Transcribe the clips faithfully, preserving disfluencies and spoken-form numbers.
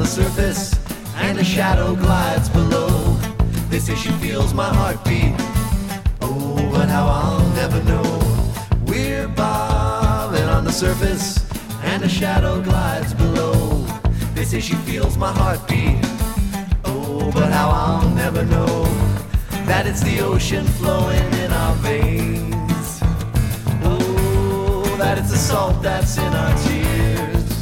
surface and a shadow glides below. They say she feels my heartbeat. Oh, but how I'll never know. We're bobbing on the surface and a shadow glides below. They say she feels my heartbeat. Oh, but how I'll never know that it's the ocean flowing in our veins. Oh, that it's the salt that's in our tears.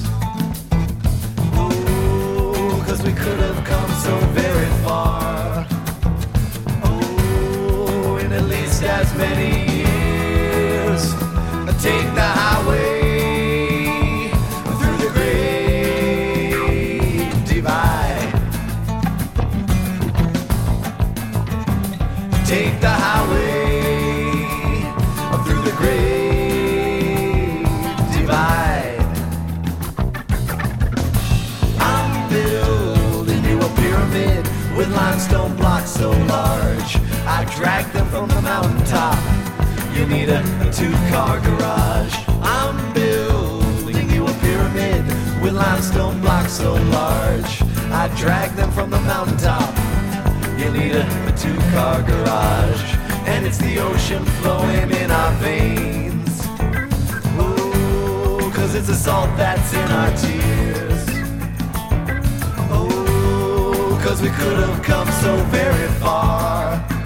Oh, 'cause we could have come so very far. Oh, in at least as many years. Take the highway through the Great Divide. Take the highway through the Great Divide. I'm building you a pyramid with limestone blocks so large I drag them from the mountaintop. You need a, a two-car garage. I'm building you a pyramid with limestone blocks so large I drag them from the mountaintop. You need a, a two-car garage, and it's the ocean flowing in our veins. Oh, 'cause it's the salt that's in our tears. Oh, 'cause we could have come so very far.